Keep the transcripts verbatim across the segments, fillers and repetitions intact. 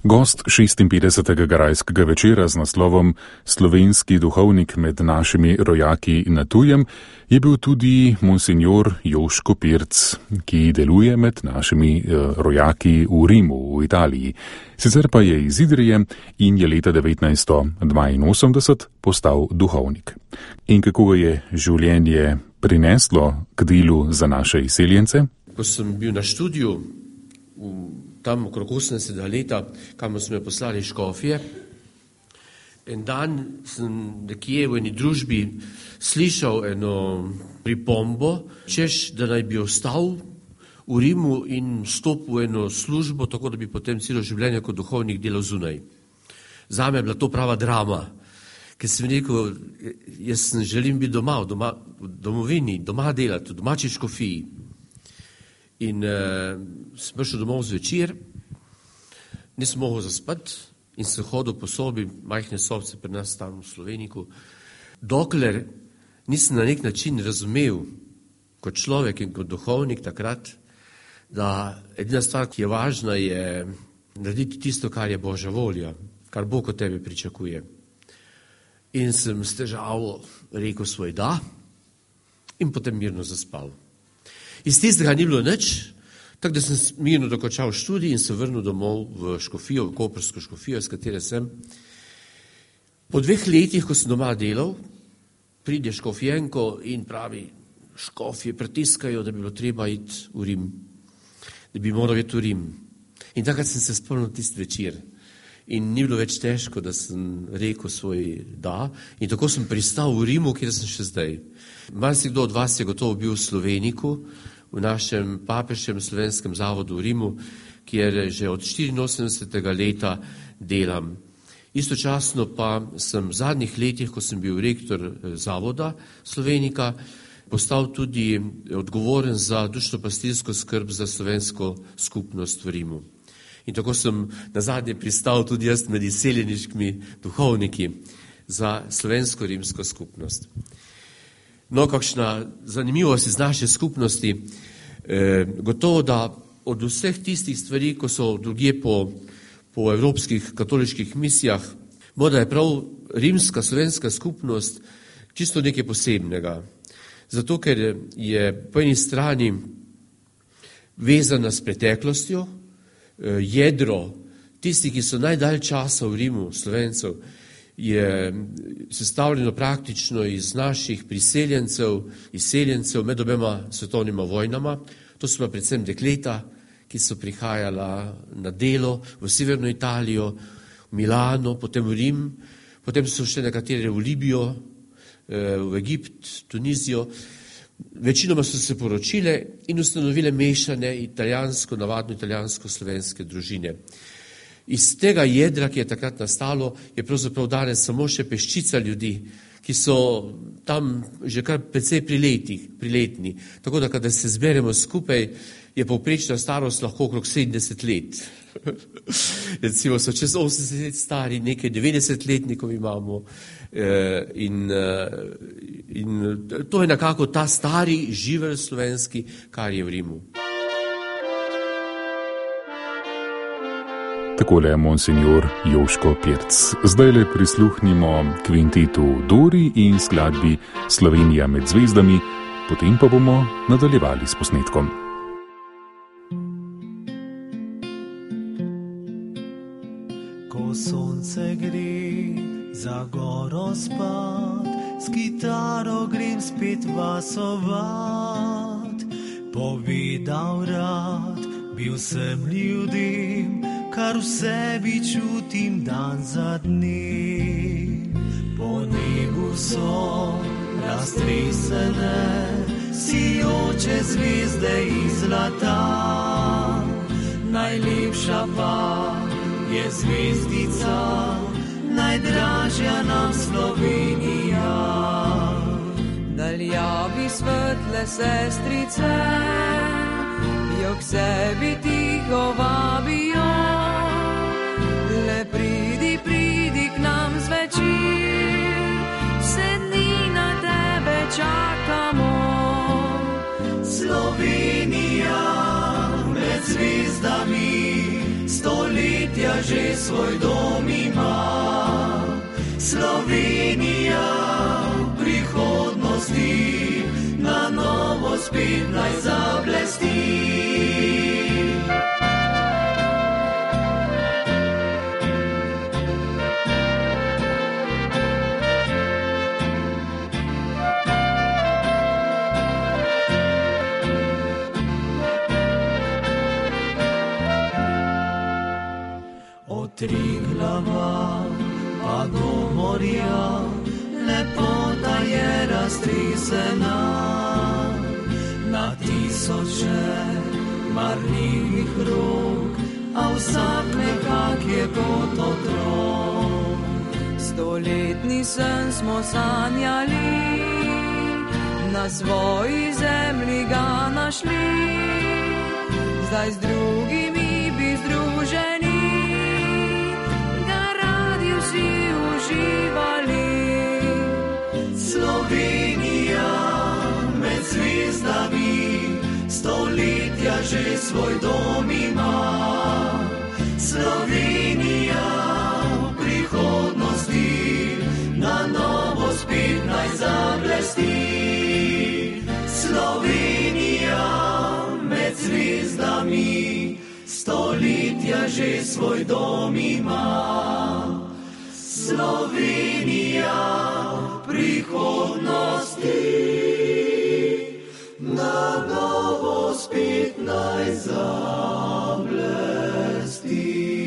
Gost šestinpetdesetega grajskega večera z naslovom Slovenski duhovnik med našimi rojaki na tujem je bil tudi monsinjor Joško Pirc, ki deluje med našimi rojaki v Rimu, v Italiji. Sicer pa je iz Idrije in je leta devetnajststo dvainosemdeset postal duhovnik. In kako je življenje prineslo k delu za naše izseljence? Ko sem bil na študiju, tam okrog osemdesetega leta, kamor so me poslali škofje. En dan sem nekje v eni družbi slišal eno pripombo, češ, da naj bi ostal v Rimu in vstopil v eno službo, tako da bi potem celo življenje kot duhovnik delal zunaj. Zame je bila to prava drama, ker sem rekel, jaz želim biti doma, doma v domovini, doma delati, v domači škofiji. In uh, sem prišel domov zvečer, nisem mogel zaspati in sem hodil po sobi, majhne sobce pri nas tam v Sloveniku, dokler nisem na nek način razumel kot človek in kot duhovnik takrat, da edina stvar, ki je važna, je narediti tisto, kar je Božja volja, kar Bog od tebe pričakuje. In sem s težavo rekel svoj da in potem mirno zaspal. Iz tistega ni bilo nič, tako da sem mirno dokončal študij in se vrnil domov v škofijo, v koprsko škofijo, s katere sem. Po dveh letih, ko sem doma delal, pride škofjenko in pravi, škofje pritiskajo, da bi bilo treba iti v Rim, da bi moral iti v Rim. In takrat sem se spomnil tisti večer. In ni bilo več težko, da sem rekel svoj da. In tako sem pristal v Rimu, kjer sem še zdaj. Marsikdo od vas je gotovo bil v Sloveniku, v našem papeškem slovenskem zavodu v Rimu, kjer že od štiriinosemdesetega leta delam. Istočasno pa sem v zadnjih letih, ko sem bil rektor zavoda Slovenika, postal tudi odgovoren za dušno-pastirsko skrb za slovensko skupnost v Rimu. In tako sem nazadnje pristal tudi jaz med izseljeniškimi duhovniki za slovensko-rimsko skupnost. No, kakšna zanimivost iz naše skupnosti, e, gotovo, da od vseh tistih stvari, ko so drugje po, po evropskih katoliških misijah, morda je prav rimska slovenska skupnost čisto nekaj posebnega. Zato, ker je po eni strani vezana s preteklostjo, e, jedro tisti, ki so najdalj časa v Rimu, Slovencev, je sestavljeno praktično iz naših priseljencev, izseljencev med obema svetovnima vojnama. To so pa predvsem dekleta, ki so prihajala na delo v severno Italijo, v Milano, potem v Rim, potem so še nekatere v Libijo, v Egipt, Tunizijo. Večinoma so se poročile in ustanovile mešane italijansko, navadno italijansko-slovenske družine. Iz tega jedra, ki je takrat nastalo, je pravzaprav danes samo še peščica ljudi, ki so tam že kar precej priletih, priletni. Tako da, kada se zberemo skupaj, je povprečna starost lahko okrog sedemdeset let. Recimo so čez osemdeset let stari, nekaj devetdesetletnikov imamo in, in to je nekako ta stari živelj slovenski, kar je v Rimu. Takole je monsinjor Joško Pirc. Zdaj le prisluhnimo kvintetu Dori in skladbi Slovenija med zvezdami, potem pa bomo nadaljevali s posnetkom. Ko sonce gre za goro spat, s kitaro grem spet vasovat, povedal rad bil sem ljudem, kar v sebi čutim dan za dne. Po nebu so raztresene sijoče zvezde iz zlata, najlepša pa je zvezdica, najdražja nam Slovenija. Daljavi svetle sestrice jo k sebi tiho vabijo, le pridi, pridi k nam zvečer, vse dni na tebe čakamo. Slovenija med zvezdami, stoletja stoletja že svoj dom ima. Slovenija v prihodnosti na novo spet naj zablesti. Triglava pa do morja, lepota je raztresena. Na tisoče marljivih rok, a vsak nekak je kot otrok. Stoletni sen smo sanjali, na svoji zemlji ga našli. Zdaj z drugimi bi združeni uživali. Slovenija med zvezdami stoletja že svoj dom ima. Slovenija v prihodnosti na novo spet naj zablesti. Slovenija med zvezdami stoletja že svoj dom ima. Slovenija v prihodnosti na novo spet naj zablesti.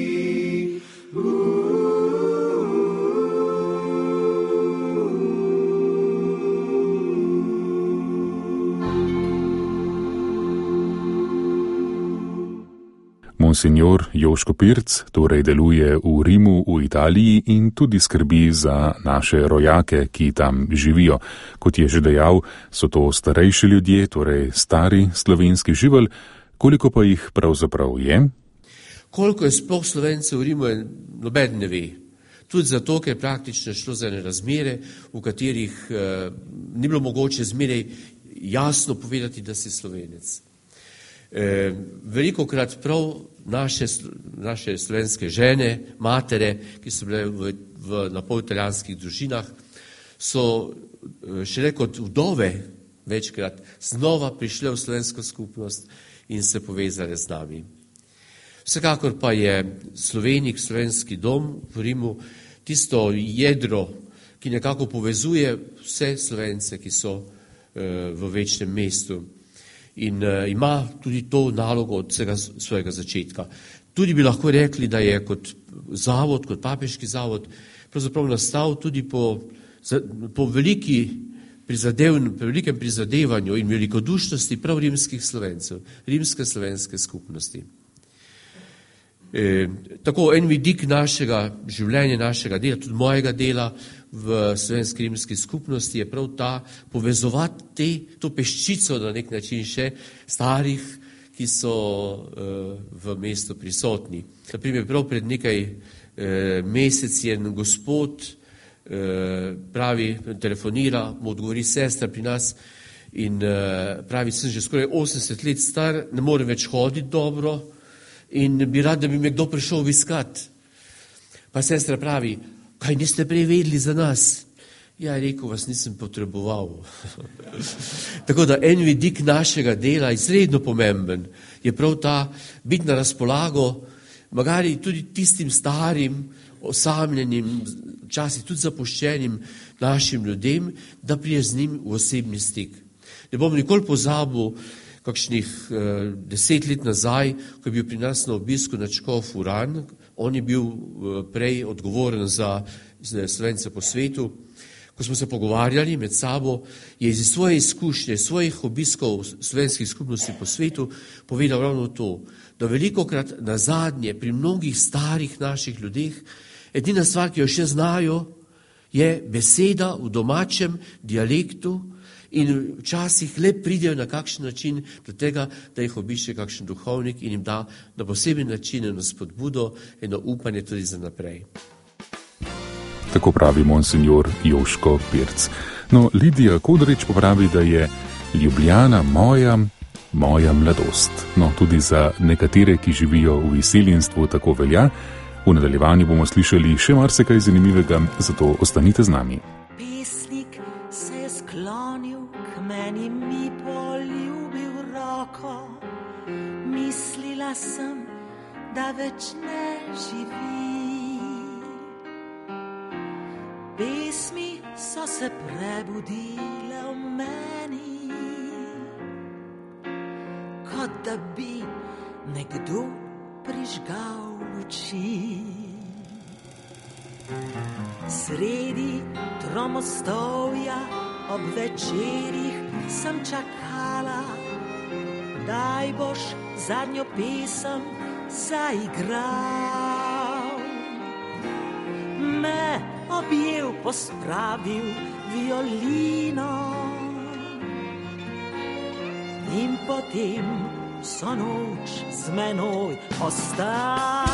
Monsignor Joško Pirc torej deluje v Rimu v Italiji in tudi skrbi za naše rojake, ki tam živijo. Kot je že dejal, so to starejši ljudje, torej stari slovenski živelj. Koliko pa jih pravzaprav je? Koliko je sploh Slovencev v Rimu, noben ne ve. Tudi zato, ker praktično šlo za ene razmere, v katerih eh, ni bilo mogoče zmeraj jasno povedati, da si Slovenec. E, veliko krat prav naše, naše slovenske žene, matere, ki so bile v, v napol italijanskih družinah, so šele kot vdove večkrat znova prišle v slovensko skupnost in se povezale z nami. Vsekakor pa je Slovenik, slovenski dom v Rimu, tisto jedro, ki nekako povezuje vse Slovence, ki so e, v večnem mestu. In uh, ima tudi to nalogo od vsega svojega začetka. Tudi bi lahko rekli, da je kot zavod, kot papeški zavod, pravzaprav nastal tudi po, za, po veliki prizadev, velikem prizadevanju in velikodušnosti prav rimskih Slovencev, rimske slovenske skupnosti. E, tako en vidik našega življenja, našega dela, tudi mojega dela v slovenski rimski skupnosti je prav ta povezovati te, to peščico na nek način še starih, ki so uh, v mestu prisotni. Naprimer, prav pred nekaj uh, meseci je gospod uh, pravi, telefonira, mu odgovori sestra pri nas in uh, pravi, sem že skoraj osemdeset let star, ne morem več hoditi dobro in bi rad, da bi me kdo prišel obiskat. Pa sestra pravi, kaj niste prej vedeli za nas? Ja, je rekel, vas nisem potreboval. Tako da en vidik našega dela, izredno pomemben, je prav ta biti na razpolago, magari tudi tistim starim, osamljenim, včasih tudi zapuščenim našim ljudem, da prije z njim v osebni stik. Ne bom nikoli pozabil, kakšnih eh, deset let nazaj, ko je bil pri nas na obisku načkov Uran, on je bil eh, prej odgovoren za Slovence po svetu. Ko smo se pogovarjali med sabo, je iz svoje izkušnje, svojih obiskov slovenskih skupnosti po svetu povedal ravno to, da velikokrat na zadnje pri mnogih starih naših ljudeh edina stvar, ki jo še znajo, je beseda v domačem dialektu, in včasih le pridejo na kakšen način do tega, da jih obišče kakšen duhovnik in jim da na poseben način eno spodbudo, eno upanje tudi za naprej. Tako pravi monsignor Joško Pirc. No, Lidija Kodrič popravi, da je Ljubljana moja, Moja mladost. No, tudi za nekatere, ki živijo v izseljenstvu, tako velja. V nadaljevanju bomo slišali še marsikaj zanimivega, zato ostanite z nami. Pesnik se je sklonil k meni, mi poljubil roko. Mislila sem, da več ne živi. Pesmi so se prebudile v meni, kot da bi nekdo prižgal luči. Sredi tromostovja ob večerih sem čakala, daj boš zadnjo pesem zaigral. Me objel, pospravil violino in potem vso noč z menoj ostal.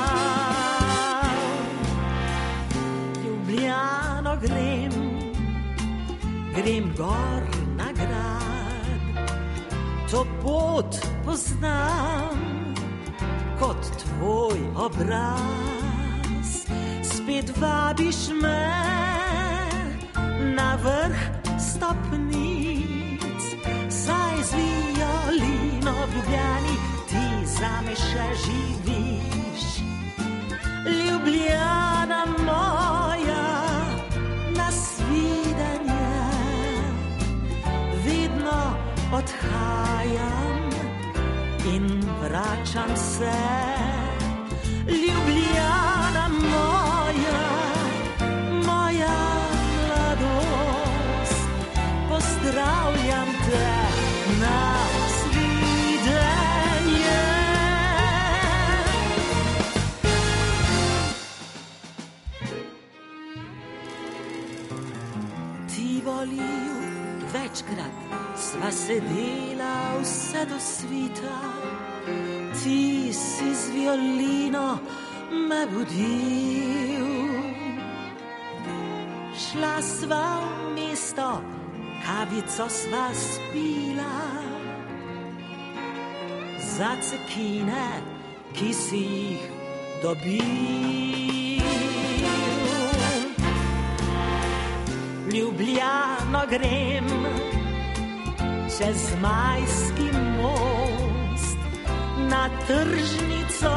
Ljubljano grem, grem gor na grad, to pot poznam kot tvoj obraz. Spet vabiš me na vrh stopnic, saj z violino v Ljubljani ti zame še živiš. Ljubljana moja, nasvidenje, vedno odhajam in vračam se. Ljubljana moja, moja mladost, pozdravljam te na svidenje. Tivoliju večkrat sva sedela vse do svita, ti si z violino me budil. Šla sva v mesto, kavico sva spila, za cekine, ki si jih dobil. Ljubljano grem čez Zmajski most na tržnico,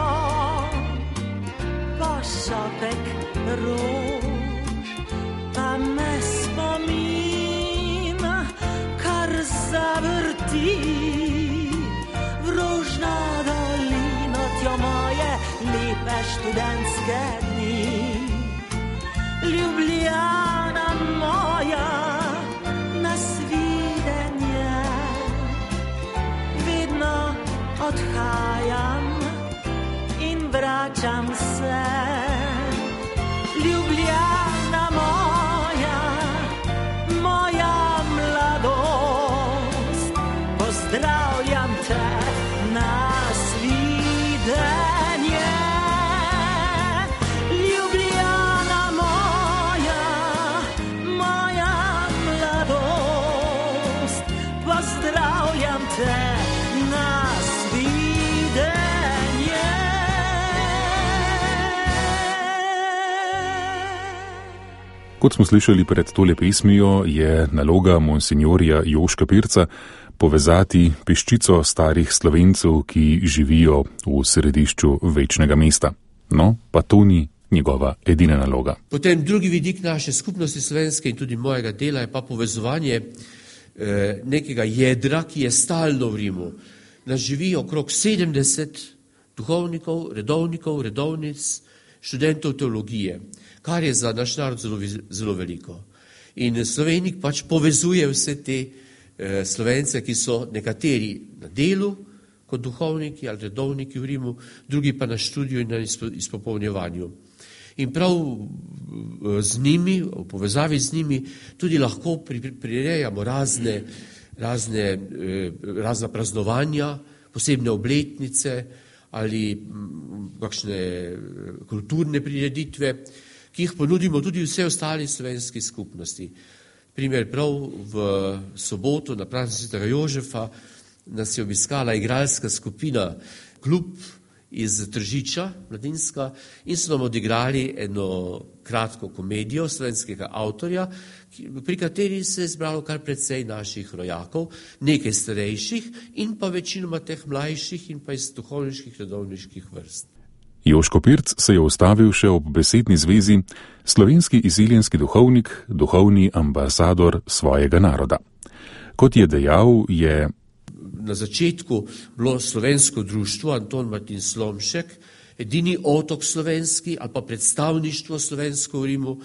po šopek rož, pa me spomin kar zavrti v Rožno dolino, tjo moje lepe študentske dni. Ljubljana moja, nasvidenje, vedno odhajam in vračam se. Ljubljana moja, moja mladost, pozdravljam te na svidenje. Ljubljana moja, moja mladost, pozdravljam te na svidenje. Kot smo slišali pred tole pesmijo, je naloga monsinjorja Joška Pirca povezati peščico starih Slovencev, ki živijo v središču večnega mesta. No, pa to ni njegova edina naloga. Potem drugi vidik naše skupnosti slovenske in tudi mojega dela je pa povezovanje eh, nekega jedra, ki je stalno v Rimu. Nas živi okrog sedemdeset duhovnikov, redovnikov, redovnic, študentov teologije, kar je za naš narod zelo, zelo veliko. In Slovenik pač povezuje vse te eh, Slovence, ki so nekateri na delu kot duhovniki ali redovniki v Rimu, drugi pa na študiju in na izpopolnjevanju. In prav z njimi, v povezavi z njimi, tudi lahko prirejamo razne, razne, razna praznovanja, posebne obletnice ali kakšne kulturne prireditve, ki jih ponudimo tudi vse ostali slovenski skupnosti. Primer, prav v soboto na praznik svetega Jožefa nas je obiskala igralska skupina, klub iz Tržiča, mladinska, in so nam odigrali eno kratko komedijo slovenskega avtorja, pri kateri se je zbralo kar precej naših rojakov, nekaj starejših in pa večinoma teh mlajših in pa iz duhovniških, redovniških vrst. Joško Pirc se je ustavil še ob besedni zvezi slovenski izseljenski duhovnik, duhovni ambasador svojega naroda. Kot je dejal, je na začetku bilo slovensko društvo Anton Martin Slomšek, edini otok slovenski ali pa predstavništvo slovensko v Rimu,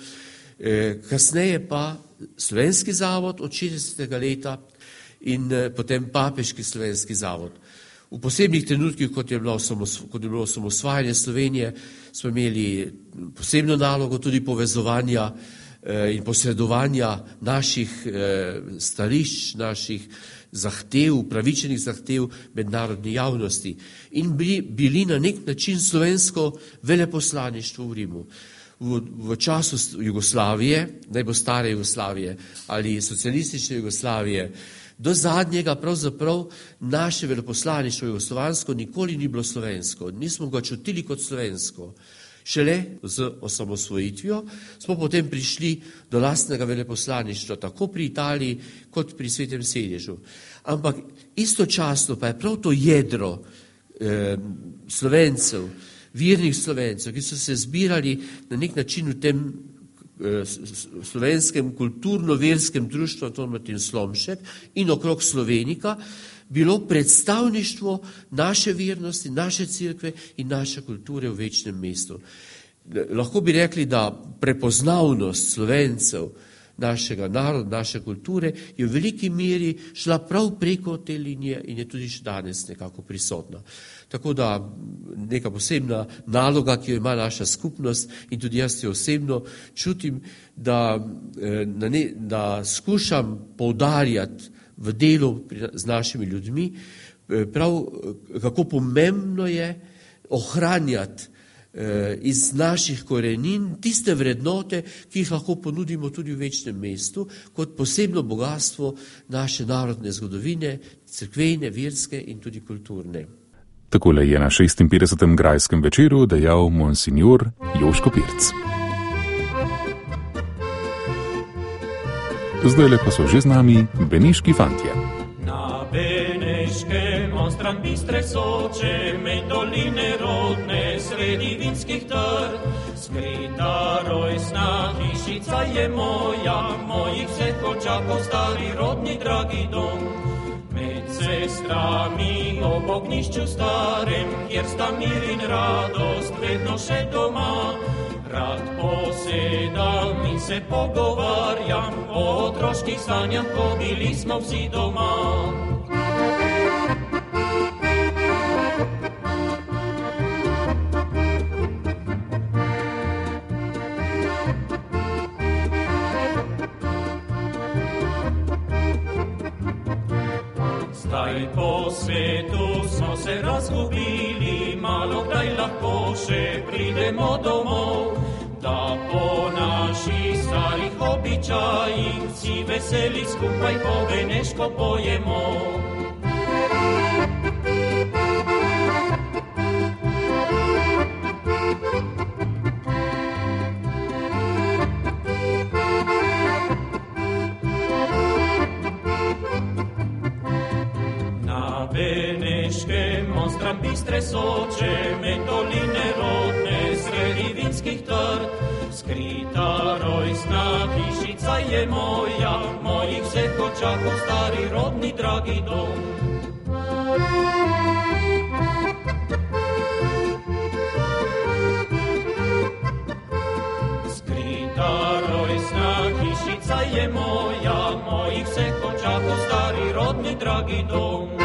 e, kasneje pa slovenski zavod od šestdesetega leta in e, potem papeški slovenski zavod. V posebnih trenutkih, kot je bilo, kot je bilo osamosvajanje Slovenije, smo imeli posebno nalogo tudi povezovanja e, in posredovanja naših e, stališč, naših zahtev, upravičenih zahtev mednarodni javnosti in bili, bili na nek način slovensko veleposlaništvo v Rimu. V, v času Jugoslavije, naj bo stare Jugoslavije ali socialistične Jugoslavije, do zadnjega pravzaprav naše veleposlaništvo jugoslovansko nikoli ni bilo slovensko, nismo ga čutili kot slovensko. Šele z osamosvojitvijo smo potem prišli do lastnega veleposlaništva, tako pri Italiji kot pri Svetem sedežu. Ampak istočasno pa je prav to jedro eh, Slovencev, virnih Slovencev, ki so se zbirali na nek način v tem eh, slovenskem kulturno-verskem društvu Anton Martin Slomšek in okrog Slovenika, bilo predstavništvo naše vernosti, naše cerkve in naše kulture v večnem mestu. Lahko bi rekli, da prepoznavnost Slovencev, našega naroda, naše kulture je v veliki meri šla prav preko te linije in je tudi še danes nekako prisotna. Tako da neka posebna naloga, ki jo ima naša skupnost in tudi jaz jo osebno čutim, da, ne, da skušam poudarjati v delu z našimi ljudmi, prav kako pomembno je ohranjati iz naših korenin tiste vrednote, ki jih lahko ponudimo tudi v večnem mestu, kot posebno bogatstvo naše narodne zgodovine, cerkvene, verske in tudi kulturne. Takole je na šestinpetdesetem grajskem večeru dejal monsinjor Joško Pirc. Zdajle pa so že z nami beneški fantje. Na beneškem ostran bistre Soče, med doline rodne, sredi vinskih trg, skrita rojsna hišica je moja, mojih vseh očakov stari rodni dragi dom. Med sestrami ob ognjišču starem, kjer sta mir in radost vedno še doma, rad posedam in se pogovarjam o otroških sanjah, ko bili smo vsi doma. Zdaj po svetu smo se razgubili, malo kdaj lahko še pridemo domov, da po naših starih običajih si veseli skupaj po beneško pojemo. Beneškem ostran bistre Soče, med doline rodne, sredi vinskih trg, skrita rojsna hišica je moja, mojih vseh očakov stari rodni dragi dom. Skrita rojsna hišica je moja, mojih vseh očakov stari rodni dragi dom.